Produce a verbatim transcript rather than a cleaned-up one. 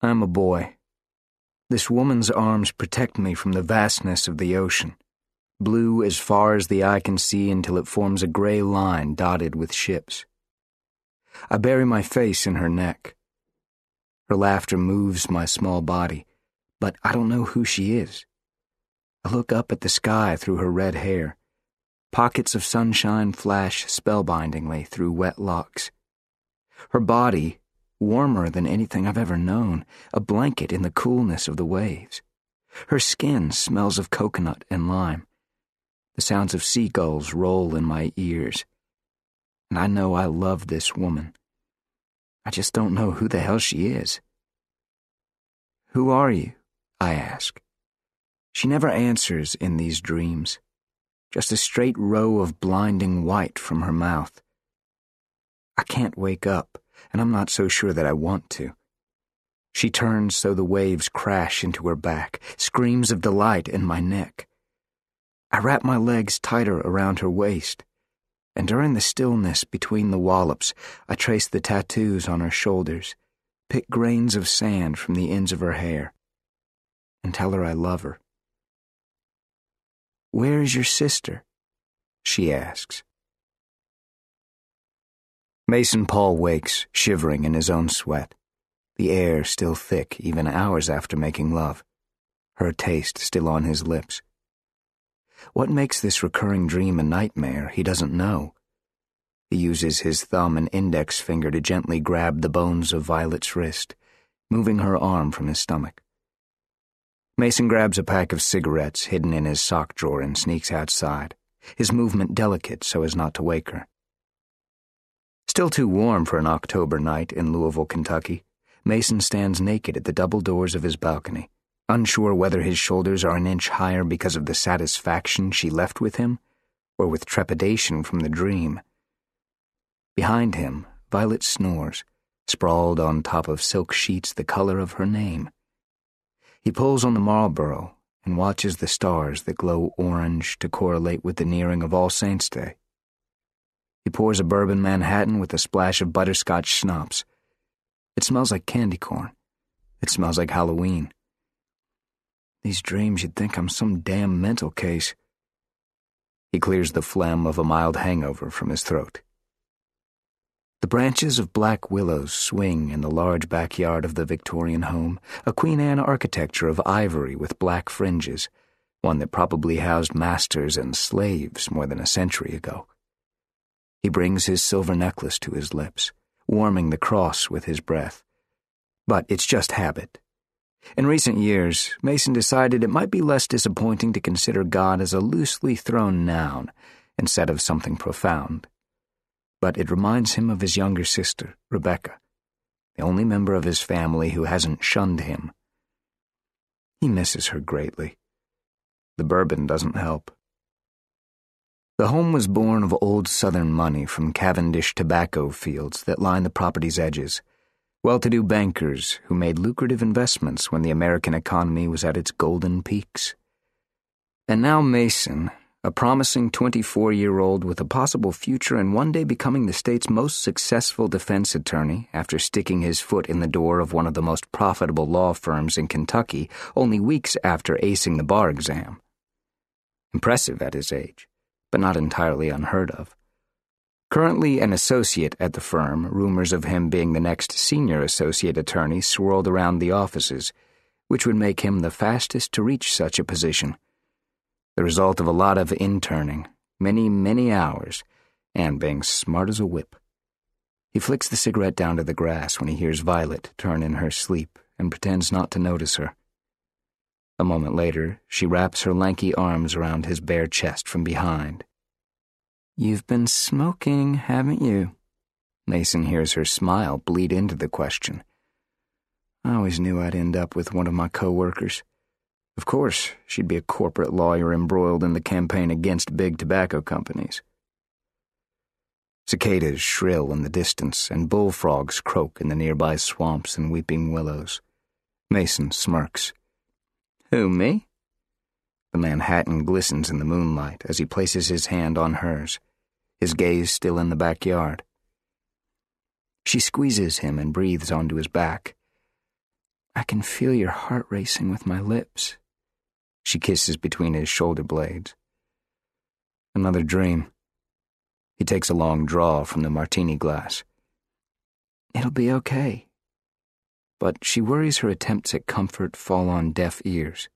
I'm a boy. This woman's arms protect me from the vastness of the ocean, blue as far as the eye can see until it forms a gray line dotted with ships. I bury my face in her neck. Her laughter moves my small body, but I don't know who she is. I look up at the sky through her red hair. Pockets of sunshine flash spellbindingly through wet locks. Her body, warmer than anything I've ever known, a blanket in the coolness of the waves. Her skin smells of coconut and lime. The sounds of seagulls roll in my ears. And I know I love this woman. I just don't know who the hell she is. "Who are you?" I ask. She never answers in these dreams. Just a straight row of blinding white from her mouth. I can't wake up, and I'm not so sure that I want to. She turns so the waves crash into her back, screams of delight in my neck. I wrap my legs tighter around her waist, and during the stillness between the wallops, I trace the tattoos on her shoulders, pick grains of sand from the ends of her hair, and tell her I love her. "Where is your sister?" she asks. Mason Paul wakes, shivering in his own sweat, the air still thick even hours after making love, her taste still on his lips. What makes this recurring dream a nightmare, he doesn't know. He uses his thumb and index finger to gently grab the bones of Violet's wrist, moving her arm from his stomach. Mason grabs a pack of cigarettes hidden in his sock drawer and sneaks outside, his movement delicate so as not to wake her. Still too warm for an October night in Louisville, Kentucky, Mason stands naked at the double doors of his balcony, unsure whether his shoulders are an inch higher because of the satisfaction she left with him, or with trepidation from the dream. Behind him, Violet snores, sprawled on top of silk sheets the color of her name. He pulls on the Marlboro and watches the stars that glow orange to correlate with the nearing of All Saints' Day. He pours a bourbon Manhattan with a splash of butterscotch schnapps. It smells like candy corn. It smells like Halloween. These dreams, you'd think I'm some damn mental case. He clears the phlegm of a mild hangover from his throat. The branches of black willows swing in the large backyard of the Victorian home, a Queen Anne architecture of ivory with black fringes, one that probably housed masters and slaves more than a century ago. He brings his silver necklace to his lips, warming the cross with his breath. But it's just habit. In recent years, Mason decided it might be less disappointing to consider God as a loosely thrown noun instead of something profound. But it reminds him of his younger sister, Rebecca, the only member of his family who hasn't shunned him. He misses her greatly. The bourbon doesn't help. The home was born of old Southern money from Cavendish tobacco fields that line the property's edges, well-to-do bankers who made lucrative investments when the American economy was at its golden peaks. And now Mason, a promising twenty-four-year-old with a possible future and one day becoming the state's most successful defense attorney after sticking his foot in the door of one of the most profitable law firms in Kentucky only weeks after acing the bar exam. Impressive at his age, but not entirely unheard of. Currently an associate at the firm, rumors of him being the next senior associate attorney swirled around the offices, which would make him the fastest to reach such a position. The result of a lot of interning, many, many hours, and being smart as a whip. He flicks the cigarette down to the grass when he hears Violet turn in her sleep and pretends not to notice her. A moment later, she wraps her lanky arms around his bare chest from behind. "You've been smoking, haven't you?" Mason hears her smile bleed into the question. I always knew I'd end up with one of my co-workers. Of course, she'd be a corporate lawyer embroiled in the campaign against big tobacco companies. Cicadas shrill in the distance, and bullfrogs croak in the nearby swamps and weeping willows. Mason smirks. "Who, me?" The Manhattan glistens in the moonlight as he places his hand on hers, his gaze still in the backyard. She squeezes him and breathes onto his back. "I can feel your heart racing with my lips. She kisses between his shoulder blades. Another dream. He takes a long draw from the martini glass. It'll be okay. But she worries her attempts at comfort fall on deaf ears.